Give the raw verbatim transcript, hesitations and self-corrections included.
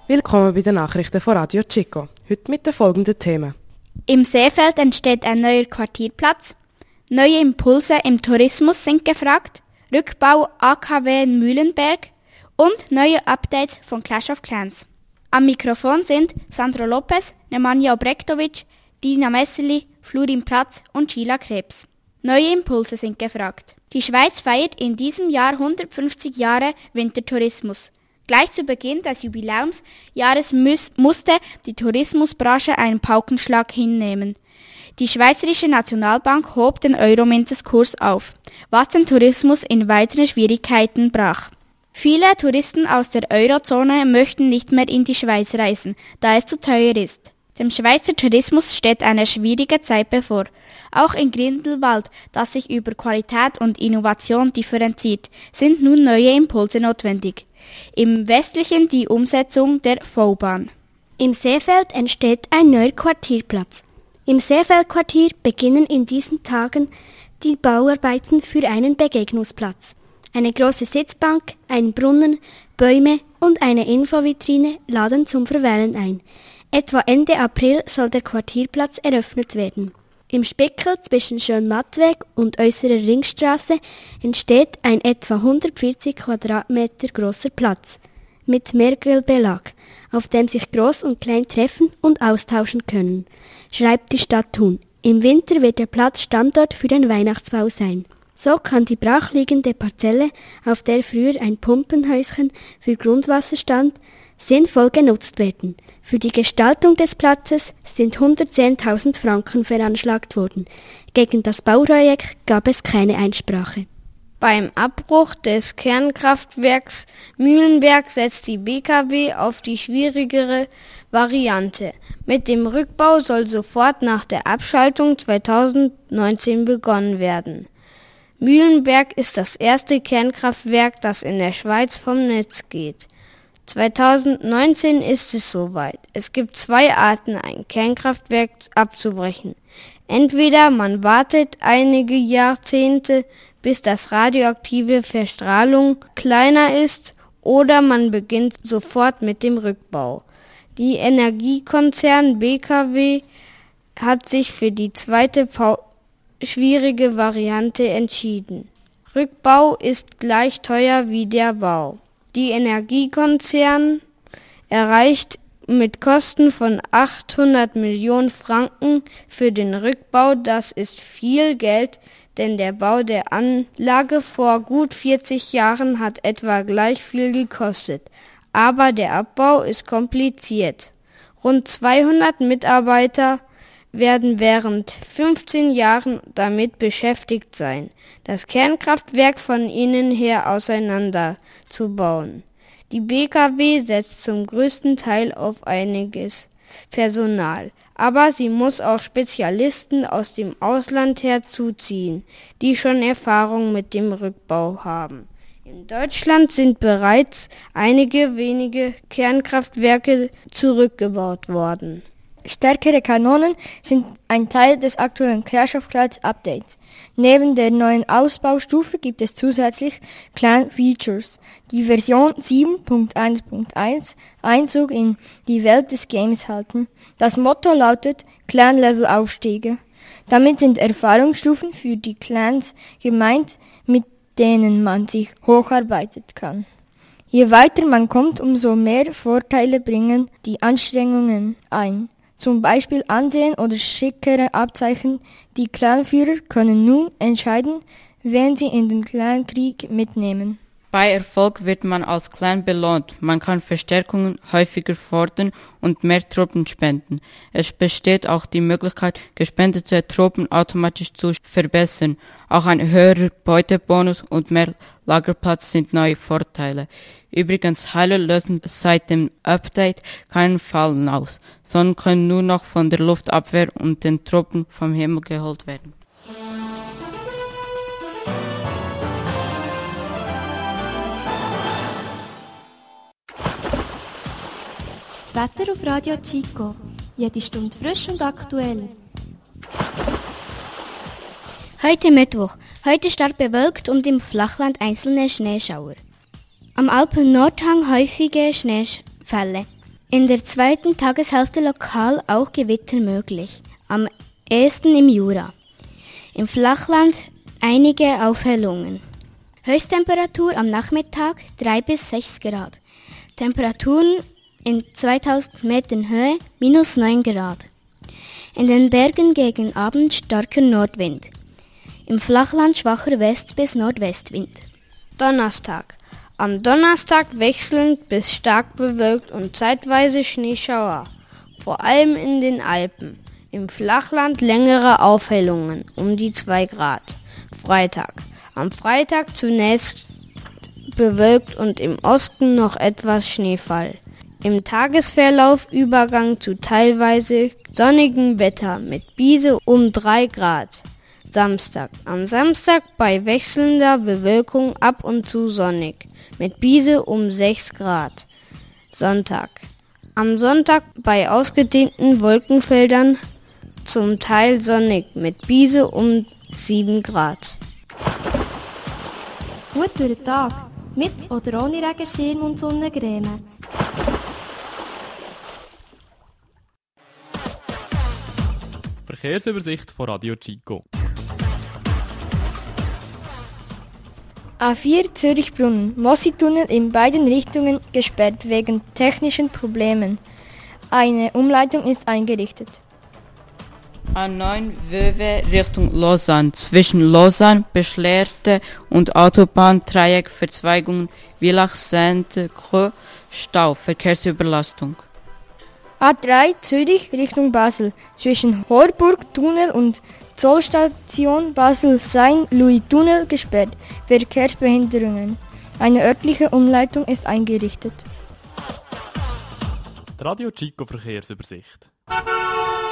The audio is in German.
Willkommen bei den Nachrichten von Radio Chico. Heute mit den folgenden Themen. Im Seefeld entsteht ein neuer Quartierplatz. Neue Impulse im Tourismus sind gefragt. Rückbau A K W Mühlenberg und neue Updates von Clash of Clans. Am Mikrofon sind Sandro Lopez, Nemanja Obrektovic, Dina Messeli, Florin Platz und Sheila Krebs. Neue Impulse sind gefragt. Die Schweiz feiert in diesem Jahr hundertfünfzig Jahre Wintertourismus. Gleich zu Beginn des Jubiläumsjahres muss, musste die Tourismusbranche einen Paukenschlag hinnehmen. Die Schweizerische Nationalbank hob den Euro-Münzkurs auf, was den Tourismus in weitere Schwierigkeiten brach. Viele Touristen aus der Eurozone möchten nicht mehr in die Schweiz reisen, da es zu teuer ist. Dem Schweizer Tourismus steht eine schwierige Zeit bevor. Auch in Grindelwald, das sich über Qualität und Innovation differenziert, sind nun neue Impulse notwendig. Im Westlichen die Umsetzung der V-Bahn. Im Seefeld entsteht ein neuer Quartierplatz. Im Seefeldquartier beginnen in diesen Tagen die Bauarbeiten für einen Begegnungsplatz. Eine große Sitzbank, ein Brunnen, Bäume und eine Infovitrine laden zum Verweilen ein. Etwa Ende April soll der Quartierplatz eröffnet werden. Im Spickel zwischen Schönmattweg und Äusserer Ringstraße entsteht ein etwa hundertvierzig Quadratmeter großer Platz mit Mergelbelag, auf dem sich Groß und Klein treffen und austauschen können, schreibt die Stadt Thun. Im Winter wird der Platz Standort für den Weihnachtsbau sein. So kann die brachliegende Parzelle, auf der früher ein Pumpenhäuschen für Grundwasser stand, sinnvoll genutzt werden. Für die Gestaltung des Platzes sind hundertzehntausend Franken veranschlagt worden. Gegen das Bauprojekt gab es keine Einsprache. Beim Abbruch des Kernkraftwerks Mühlenberg setzt die B K W auf die schwierigere Variante. Mit dem Rückbau soll sofort nach der Abschaltung zweitausendneunzehn begonnen werden. Mühlenberg ist das erste Kernkraftwerk, das in der Schweiz vom Netz geht. zweitausendneunzehn ist es soweit. Es gibt zwei Arten, ein Kernkraftwerk abzubrechen. Entweder man wartet einige Jahrzehnte, bis das radioaktive Verstrahlung kleiner ist, oder man beginnt sofort mit dem Rückbau. Die Energiekonzern B K W hat sich für die zweite pa- schwierige Variante entschieden. Rückbau ist gleich teuer wie der Bau. Die Energiekonzern erreicht mit Kosten von achthundert Millionen Franken für den Rückbau, das ist viel Geld, denn der Bau der Anlage vor gut vierzig Jahren hat etwa gleich viel gekostet. Aber der Abbau ist kompliziert. Rund zweihundert Mitarbeiter werden während fünfzehn Jahren damit beschäftigt sein, das Kernkraftwerk von innen her auseinanderzubauen. Die B K W setzt zum größten Teil auf einiges Personal, aber sie muss auch Spezialisten aus dem Ausland herzuziehen, die schon Erfahrung mit dem Rückbau haben. In Deutschland sind bereits einige wenige Kernkraftwerke zurückgebaut worden. Stärkere Kanonen sind ein Teil des aktuellen Clash of Clans Updates. Neben der neuen Ausbaustufe gibt es zusätzlich Clan Features, die Version sieben Punkt eins Punkt eins Einzug in die Welt des Games halten. Das Motto lautet Clan-Level-Aufstiege. Damit sind Erfahrungsstufen für die Clans gemeint, mit denen man sich hocharbeiten kann. Je weiter man kommt, umso mehr Vorteile bringen die Anstrengungen ein. Zum Beispiel Ansehen oder schickere Abzeichen. Die Clanführer können nun entscheiden, wen sie in den Clankrieg mitnehmen. Bei Erfolg wird man als Clan belohnt. Man kann Verstärkungen häufiger fordern und mehr Truppen spenden. Es besteht auch die Möglichkeit, gespendete Truppen automatisch zu verbessern. Auch ein höherer Beutebonus und mehr Lagerplatz sind neue Vorteile. Übrigens, Heiler lösen seit dem Update keinen Fallen aus, sondern können nur noch von der Luftabwehr und den Truppen vom Himmel geholt werden. Das Wetter auf Radio Chico. Jede Stunde frisch und aktuell. Heute Mittwoch. Heute stark bewölkt und im Flachland einzelne Schneeschauer. Am Alpen-Nordhang häufige Schneefälle. In der zweiten Tageshälfte lokal auch Gewitter möglich, am ehesten im Jura. Im Flachland einige Aufhellungen. Höchsttemperatur am Nachmittag drei bis sechs Grad. Temperaturen in zweitausend Metern Höhe minus neun Grad. In den Bergen gegen Abend starker Nordwind. Im Flachland schwacher West- bis Nordwestwind. Donnerstag. Am Donnerstag wechselnd bis stark bewölkt und zeitweise Schneeschauer, vor allem in den Alpen. Im Flachland längere Aufhellungen, um die zwei Grad. Freitag. Am Freitag zunächst bewölkt und im Osten noch etwas Schneefall. Im Tagesverlauf Übergang zu teilweise sonnigem Wetter mit Biese um drei Grad. Samstag. Am Samstag bei wechselnder Bewölkung ab und zu sonnig, mit Biese um sechs Grad. Sonntag. Am Sonntag bei ausgedehnten Wolkenfeldern zum Teil sonnig, mit Biese um sieben Grad. Gut durch den Tag, mit oder ohne Regenschirm und Sonnencreme. Verkehrsübersicht von Radio Chico. A vier Zürich-Brunnen, Mossi-Tunnel in beiden Richtungen gesperrt wegen technischen Problemen. Eine Umleitung ist eingerichtet. A neun Wöwe Richtung Lausanne, zwischen Lausanne, Beschlerte und Autobahndreieck Verzweigungen Villach-Sainte-Croix, Stau, Verkehrsüberlastung. A drei Zürich Richtung Basel, zwischen Horburg-Tunnel und Zollstation Basel-Saint-Louis-Tunnel gesperrt, Verkehrsbehinderungen. Eine örtliche Umleitung ist eingerichtet. Die Radio Chico Verkehrsübersicht.